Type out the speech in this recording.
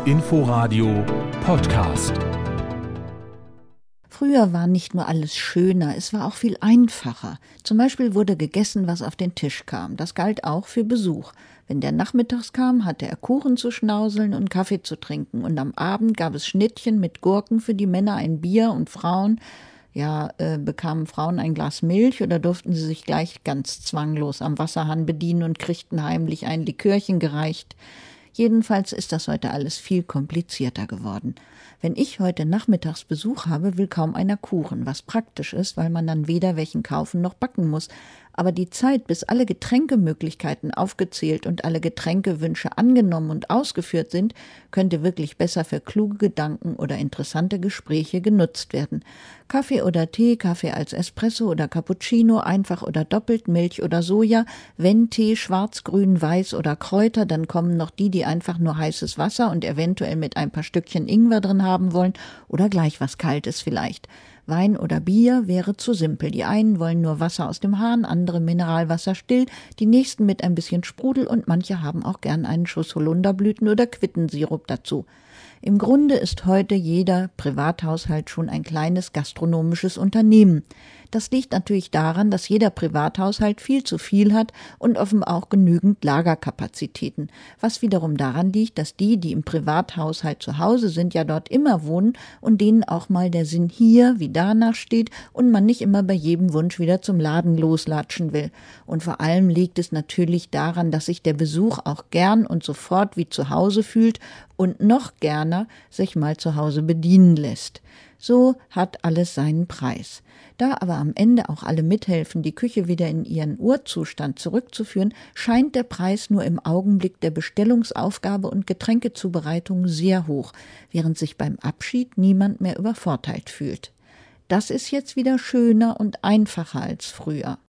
Inforadio Podcast. Früher war nicht nur alles schöner, es war auch viel einfacher. Zum Beispiel wurde gegessen, was auf den Tisch kam. Das galt auch für Besuch. Wenn der nachmittags kam, hatte er Kuchen zu schnauseln und Kaffee zu trinken. Und am Abend gab es Schnittchen mit Gurken für die Männer, ein Bier und Frauen. Bekamen Frauen ein Glas Milch oder durften sie sich gleich ganz zwanglos am Wasserhahn bedienen und kriegten heimlich ein Likörchen gereicht. Jedenfalls ist das heute alles viel komplizierter geworden. Wenn ich heute nachmittags Besuch habe, will kaum einer Kuchen, was praktisch ist, weil man dann weder welchen kaufen noch backen muss. Aber die Zeit, bis alle Getränkemöglichkeiten aufgezählt und alle Getränkewünsche angenommen und ausgeführt sind, könnte wirklich besser für kluge Gedanken oder interessante Gespräche genutzt werden. Kaffee oder Tee, Kaffee als Espresso oder Cappuccino, einfach oder doppelt, Milch oder Soja, wenn Tee, schwarz, grün, weiß oder Kräuter, dann kommen noch die einfach nur heißes Wasser und eventuell mit ein paar Stückchen Ingwer drin haben wollen oder gleich was Kaltes vielleicht. Wein oder Bier wäre zu simpel. Die einen wollen nur Wasser aus dem Hahn, andere Mineralwasser still, die nächsten mit ein bisschen Sprudel und manche haben auch gern einen Schuss Holunderblüten oder Quittensirup dazu. Im Grunde ist heute jeder Privathaushalt schon ein kleines gastronomisches Unternehmen. Das liegt natürlich daran, dass jeder Privathaushalt viel zu viel hat und offenbar auch genügend Lagerkapazitäten. Was wiederum daran liegt, dass die im Privathaushalt zu Hause sind, ja dort immer wohnen und denen auch mal der Sinn hier wie danach steht und man nicht immer bei jedem Wunsch wieder zum Laden loslatschen will. Und vor allem liegt es natürlich daran, dass sich der Besuch auch gern und sofort wie zu Hause fühlt und noch gerner sich mal zu Hause bedienen lässt. So hat alles seinen Preis. Da aber am Ende auch alle mithelfen, die Küche wieder in ihren Urzustand zurückzuführen, scheint der Preis nur im Augenblick der Bestellungsaufgabe und Getränkezubereitung sehr hoch, während sich beim Abschied niemand mehr übervorteilt fühlt. Das ist jetzt wieder schöner und einfacher als früher.